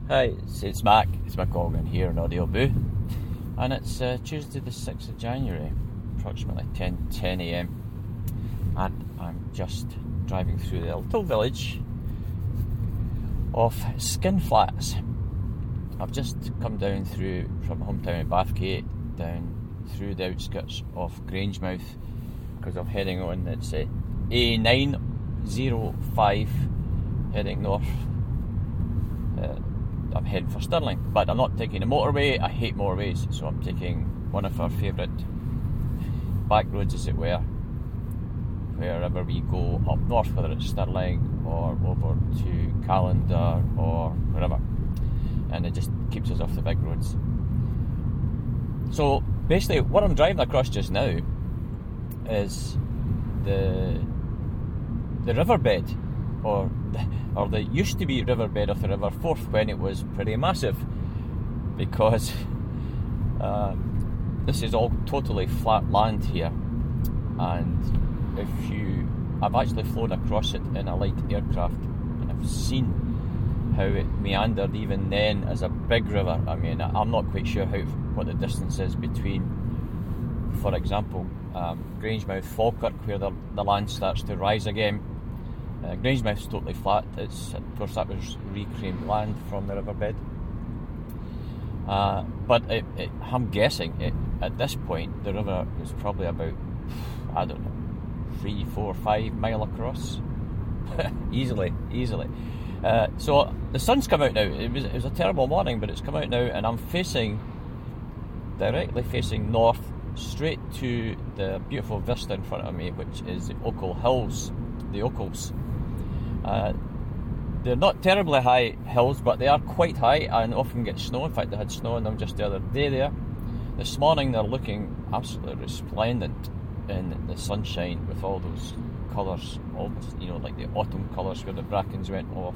Hi, it's Mac. It's Mac Colgan here in Audio Boo, and it's Tuesday the 6th of January, approximately 10 a.m, and I'm just driving through the little village of Skinflats. I've just come down through from my hometown in Bathgate, down through the outskirts of Grangemouth, because I'm heading on, it's A905 heading north. I'm heading for Stirling, but I'm not taking a motorway. I hate motorways, so I'm taking one of our favourite back roads, as it were, wherever we go up north, whether it's Stirling or over to Callander or wherever, and it just keeps us off the big roads. So basically what I'm driving across just now is the riverbed, or the used to be riverbed of the River Forth, when it was pretty massive, because this is all totally flat land here, and I've actually flown across it in a light aircraft, and I've seen how it meandered even then as a big river. I mean, I'm not quite sure what the distance is between, for example, Grangemouth, Falkirk, where the land starts to rise again. Grangemouth's totally flat. Of course, that was reclaimed land from the riverbed. But I'm guessing at this point the river is probably about, I don't know, 3, 4, 5 mile across. easily. So the sun's come out now. It was a terrible morning, but it's come out now, and I'm directly facing north, straight to the beautiful vista in front of me, which is the Ochil Hills, the Ochils. They're not terribly high hills, but they are quite high and often get snow. In fact, they had snow on them just the other day there. This morning they're looking absolutely resplendent in the sunshine, with all those colours, almost, like the autumn colours where the brackens went off,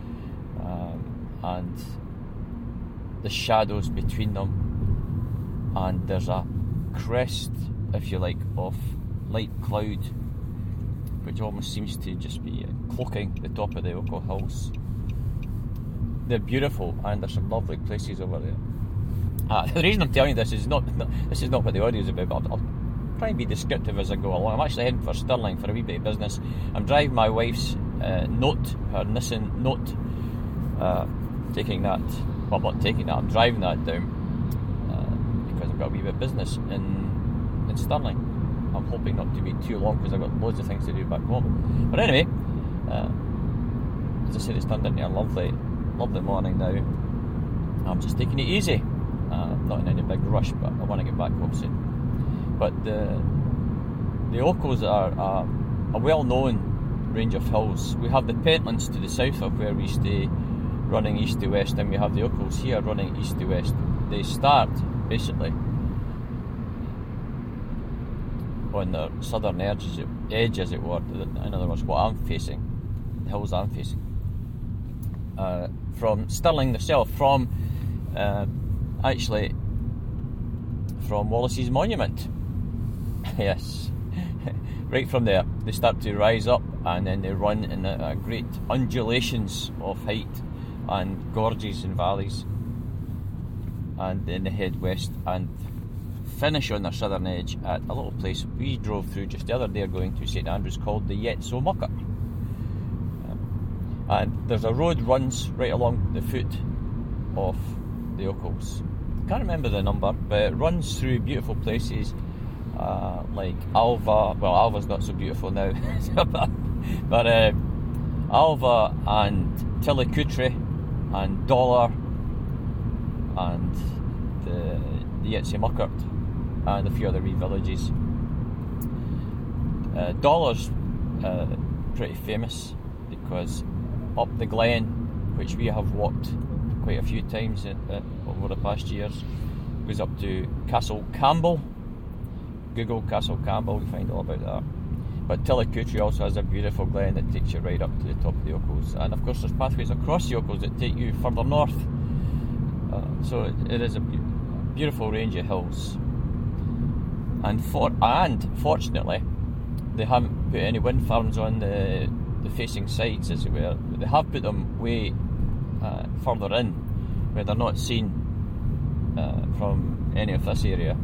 and the shadows between them, and there's a crest, if you like, of light cloud, which almost seems to just be cloaking the top of the Ochil Hills. They're beautiful, and there's some lovely places over there. The reason I'm telling you this is not what the audio is about, but I'll try and be descriptive as I go along. I'm actually heading for Stirling for a wee bit of business. I'm driving my wife's Note, her Nissan Note, taking that. Well, I'm not taking that, I'm driving that down because I've got a wee bit of business in Stirling. I'm hoping not to be too long, because I've got loads of things to do back home. But anyway, as I said, it's turned into a lovely morning now. I'm just taking it easy. Not in any big rush, but I want to get back home soon. But the Ochils are a well-known range of hills. We have the Pentlands to the south of where we stay, running east to west, and we have the Ochils here running east to west. They start basically on the southern edge, as it were. In other words, what I'm facing, the hills I'm facing, from Stirling itself, from Wallace's Monument. Yes, right from there they start to rise up, and then they run in a great undulations of height and gorges and valleys, and then they head west and finish on their southern edge at a little place we drove through just the other day going to St Andrews, called the Yetso Muckert. And there's a road runs right along the foot of the Ochils. I can't remember the number, but it runs through beautiful places like Alva. Well, Alva's not so beautiful now, but Alva and Tillicoultry and Dollar and the Yetso Muckert, and a few other wee villages. Dollar's pretty famous because up the glen, which we have walked quite a few times over the past years, goes up to Castle Campbell. Google Castle Campbell, you find all about that. But Tillicoultry also has a beautiful glen that takes you right up to the top of the Ochils, and of course there's pathways across the Ochils that take you further north. So it is a beautiful range of hills. And fortunately, they haven't put any wind farms on the facing sides, as it were. They have put them way further in, where they're not seen from any of this area,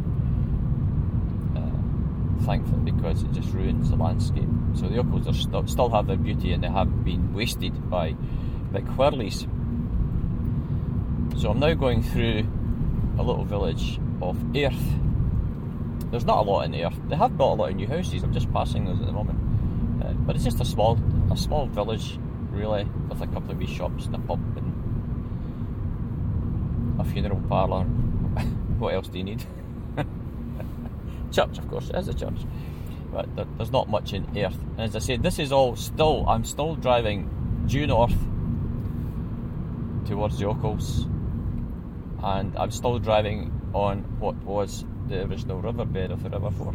thankfully, because it just ruins the landscape. So the Ochils are still have their beauty, and they haven't been wasted by big whirlies. So I'm now going through a little village of Airth. There's not a lot in Airth. They have built a lot of new houses. I'm just passing those at the moment, but it's just a small village, really, with a couple of wee shops and a pub and a funeral parlour. What else do you need? Church, of course, it is a church, but there's not much in Airth. And as I said, this is all still, I'm still driving due north towards the Ochils, and I'm still driving on what was the original riverbed of the River Forth.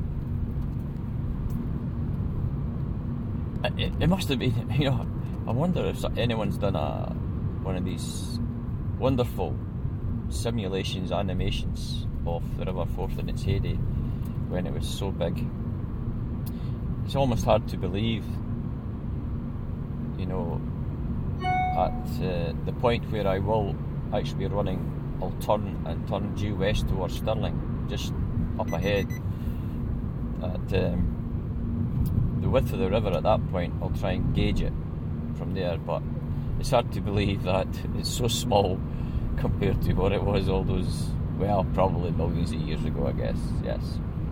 It must have been, you know, I wonder if anyone's done one of these wonderful simulations, animations of the River Forth in its heyday, when it was so big. It's almost hard to believe, you know, at the point where I will actually be running, I'll turn due west towards Stirling, just up ahead. At the width of the river at that point, I'll try and gauge it from there, but it's hard to believe that it's so small compared to what it was all those, well, probably millions of years ago, I guess. Yes.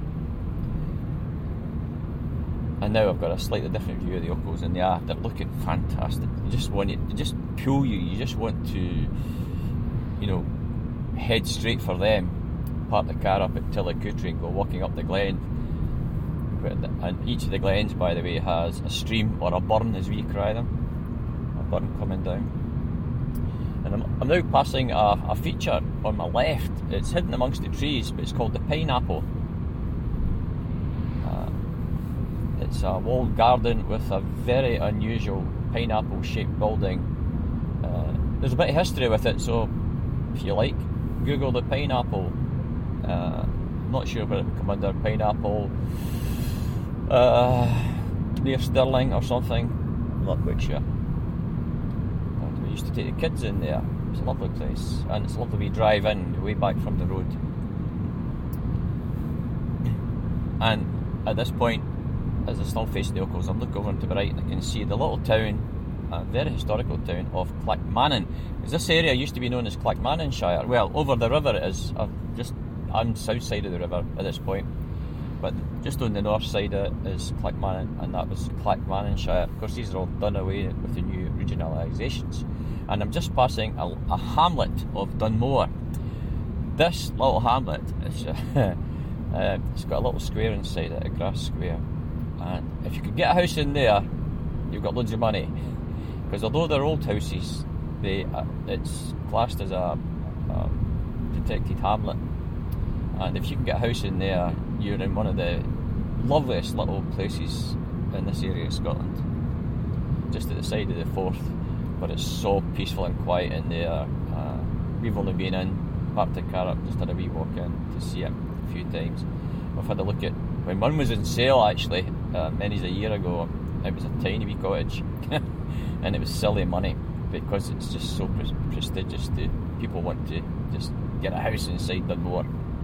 And now I've got a slightly different view of the Ochils, and they're looking fantastic. You just want it, they just pull you. You just want to, you know, head straight for them, park the car up at Tillicoultry and go walking up the glen. And each of the glens, by the way, has a stream or a burn, as we cry them, a burn coming down. And I'm now passing a feature on my left. It's hidden amongst the trees, but it's called the Pineapple. It's a walled garden with a very unusual pineapple-shaped building. There's a bit of history with it, so if you like, Google the Pineapple. I'm not sure whether it would come under Pineapple near Stirling or something. I'm not quite sure. We used to take the kids in there. It's a lovely place, and it's a lovely wee drive in way back from the road. And at this point, as I still face the Ochils, I'm looking over to the right and I can see the little town, a very historical town of Clackmannan. Because this area used to be known as Clackmannanshire. Well, over the river it is, just on the south side of the river at this point. But just on the north side of it is Clackmannan, and that was Clackmannanshire. Of course, these are all done away with the new regionalisations. And I'm just passing a hamlet of Dunmore. This little hamlet, it's got a little square inside it, a grass square. And if you could get a house in there, you've got loads of money. Because although they're old houses, it's classed as a protected hamlet. And if you can get a house in there, you're in one of the loveliest little places in this area of Scotland. Just at the side of the Forth, but it's so peaceful and quiet in there. We've only been in, parked the car up, just had a wee walk in to see it a few times. We've had a look at, when one was in sale actually, many a year ago, it was a tiny wee cottage and it was silly money because it's just so prestigious. People want to just get a house inside Dunmore.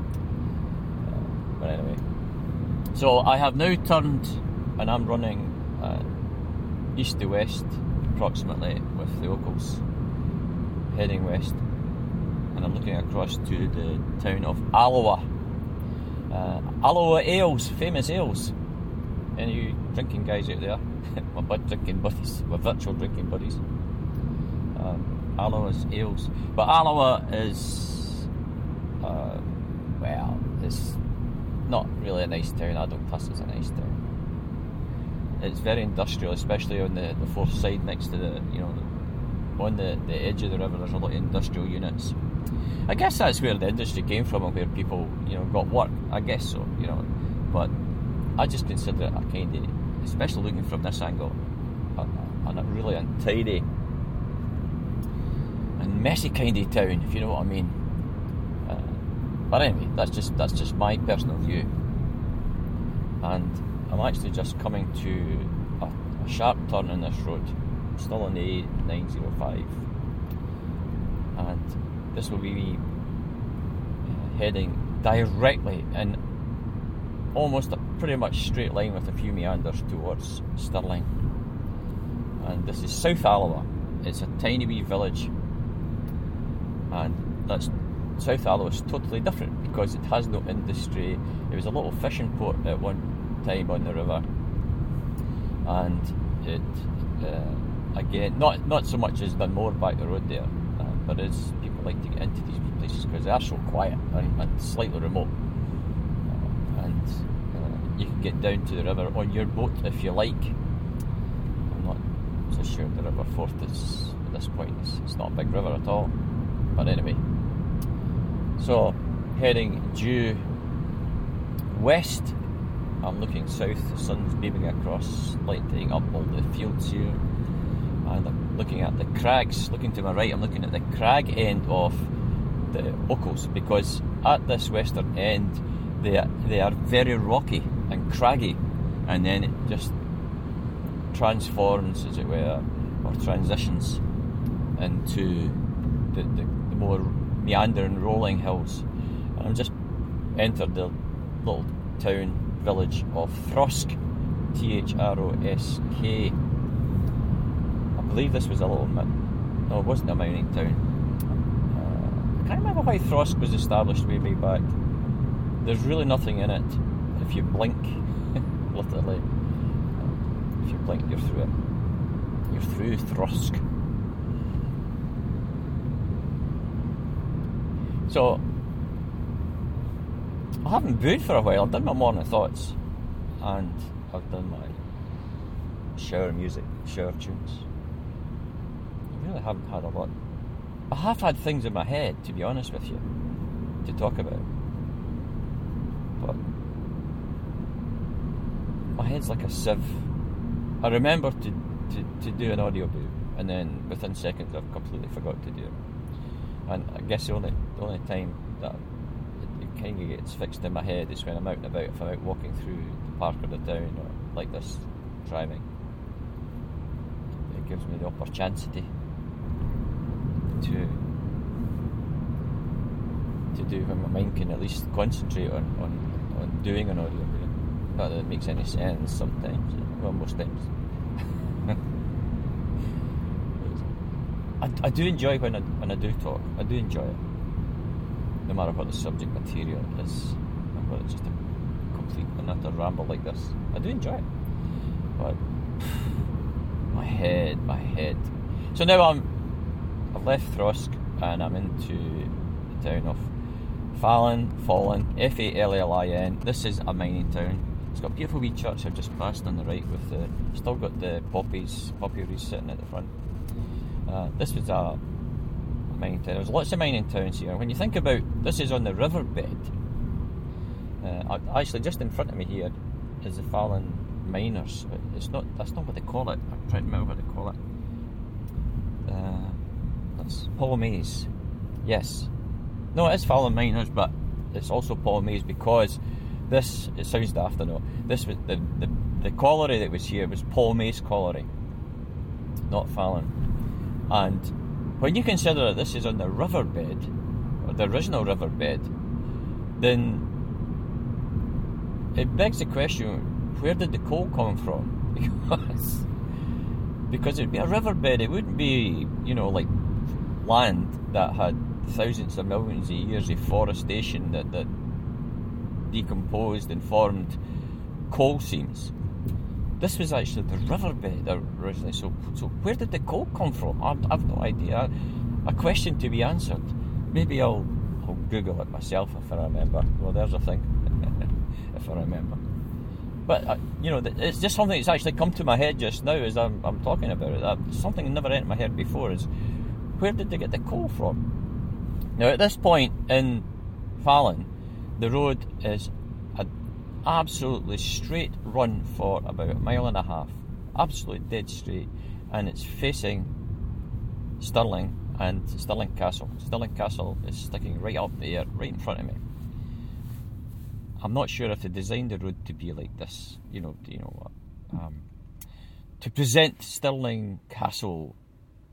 But anyway, so I have now turned and I'm running east to west approximately with the Ochils, heading west, and I'm looking across to the town of Alloa. Alloa Ales, famous ales. Any of you drinking guys out there? My drinking buddies, my virtual drinking buddies. Alloa's ales. But Alloa is, well, it's not really a nice town. I don't class it as a nice town. It's very industrial, especially on the Forth side next to the, you know, on the edge of the river. There's a lot of industrial units. I guess that's where the industry came from and where people, you know, got work. I guess so, you know. But I just consider it a kind of, especially looking from this angle, a really untidy and messy kind of town, if you know what I mean. But anyway, that's just my personal view. And I'm actually just coming to a sharp turn in this road. I'm still on the A905. and this will be me heading directly in almost a pretty much straight line with a few meanders towards Stirling. And this is South Alloa. It's a tiny wee village, and that's South Alloa is totally different because it has no industry. It was a little fishing port at one time on the river, and it again not so much as Dunmore back the road there, but as people like to get into these places because they are so quiet and slightly remote, and you can get down to the river on your boat if you like. I'm not so sure the River Forth is at this point. It's not a big river at all, but anyway. So heading due west, I'm looking south. The sun's beaming across, lighting up all the fields here, and I'm looking at the crags. Looking to my right, I'm looking at the crag end of the Ochils, because at this western end they are very rocky and craggy, and then it just transforms, as it were, or transitions into the more meandering rolling hills. And I've just entered the little town village of Throsk, Throsk. I believe this was a little no, it wasn't a mining town. I can't remember why Throsk was established way back. There's really nothing in it. If you blink, literally, if you blink, you're through it. You're through Throsk. So, I haven't booed for a while. I've done my morning thoughts, and I've done my shower music, shower tunes. I really haven't had a lot. I have had things in my head, to be honest with you, to talk about. But my head's like a sieve. I remember to do an audio book, and then within seconds I've completely forgot to do it. And I guess the only time that it kind of gets fixed in my head is when I'm out and about, if I'm out walking through the park or the town, or like this, driving. It gives me the opportunity to do when my mind can at least concentrate on doing an audio book. Not that it makes any sense sometimes, well, most times. I do enjoy when I do talk. I do enjoy it, no matter what the subject material is, and whether it's just a complete and utter ramble like this. I do enjoy it, but my head. So now I've left Throsk and I'm into the town of Fallen, Fallin. This is a mining town. It's got a beautiful wee church I've just passed on the right with still got the poppy wreaths sitting at the front. This was a mining town. There's lots of mining towns here. When you think about, this is on the riverbed. Actually, just in front of me here is the Fallen Miners. That's not what they call it. I'm trying to remember what they call it. That's Paul Mays. Yes. No, it is Fallen Miners, but it's also Paul Mays because this, it sounds daft, I know. This was the colliery that was here was Paul Mays Colliery, not Fallen. And when you consider that this is on the riverbed, or the original riverbed, then it begs the question, where did the coal come from? Because it'd be a riverbed, it wouldn't be, like land that had thousands of millions of years of forestation that decomposed and formed coal seams. This was actually the riverbed originally, so where did the coal come from? I've no idea. A question to be answered. Maybe I'll Google it myself if I remember. Well, there's a thing, if I remember. But, it's just something that's actually come to my head just now as I'm talking about it. Something that never entered my head before is, where did they get the coal from? Now, at this point in Fallen, the road is an absolutely straight run for about a mile and a half. Absolutely dead straight. And it's facing Stirling and Stirling Castle. Stirling Castle is sticking right up there, right in front of me. I'm not sure if they designed the road to be like this, to present Stirling Castle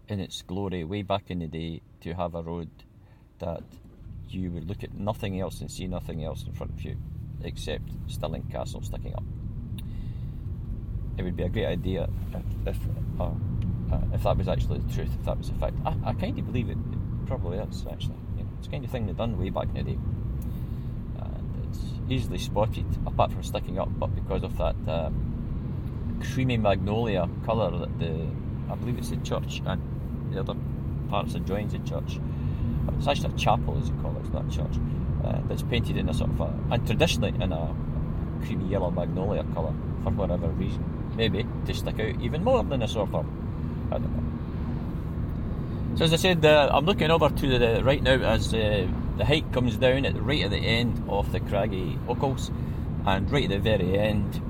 in its glory way back in the day to have a road that you would look at nothing else and see nothing else in front of you except Stirling Castle sticking up. It would be a great idea if that was actually the truth, if that was a fact. I kind of believe it probably is, actually. You know, it's the kind of thing they done way back in the day. And it's easily spotted, apart from sticking up, but because of that creamy magnolia colour that I believe it's the church and the other parts that joins the church. It's actually a chapel, as you call it, it's not a church. That's painted in a sort of and traditionally in a creamy yellow magnolia colour for whatever reason. Maybe to stick out even more than a sore thumb. I don't know. So as I said, I'm looking over to the right now as the hike comes down right at the end of the Craggy Ochils, and right at the very end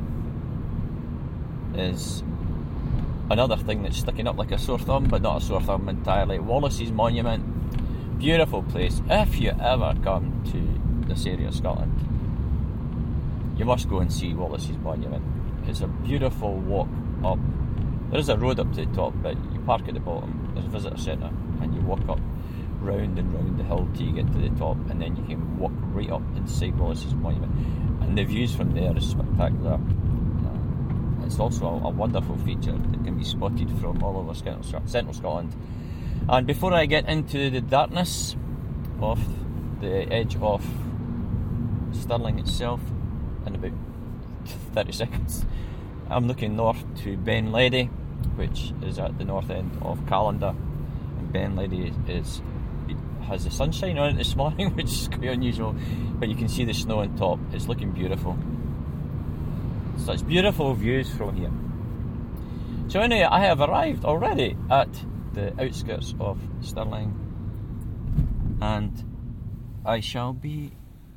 is another thing that's sticking up like a sore thumb, but not a sore thumb entirely. Wallace's Monument. Beautiful place. If you ever come to this area of Scotland, you must go and see Wallace's Monument. It's a beautiful walk up. There is a road up to the top, but you park at the bottom. There's a visitor centre, and you walk up round and round the hill till you get to the top, and then you can walk right up inside Wallace's Monument. And the views from there is spectacular. It's also a wonderful feature that can be spotted from all over central Scotland. And before I get into the darkness of the edge of Stirling itself, in about 30 seconds, I'm looking north to Ben Ledi, which is at the north end of Callander. And Ben Ledi has the sunshine on it this morning, which is quite unusual, but you can see the snow on top. It's looking beautiful. Such beautiful views from here. So anyway, I have arrived already at the outskirts of Stirling, and I shall be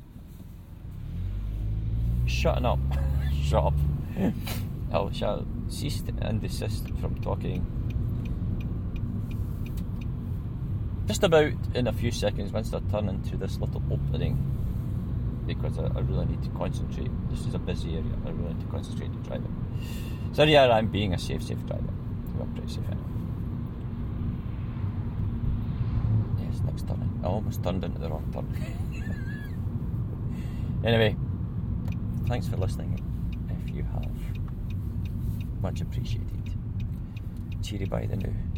shutting up. Shut up. I shall cease and desist from talking just about in a few seconds once I turn into this little opening, because I really need to concentrate. This is a busy area. I really need to concentrate to drive it. So yeah, I'm being a safe driver. I'm pretty safe anyway. Yes, next turning. I almost turned into the wrong turn. Anyway, thanks for listening. If you have, much appreciated. Cheery by the new.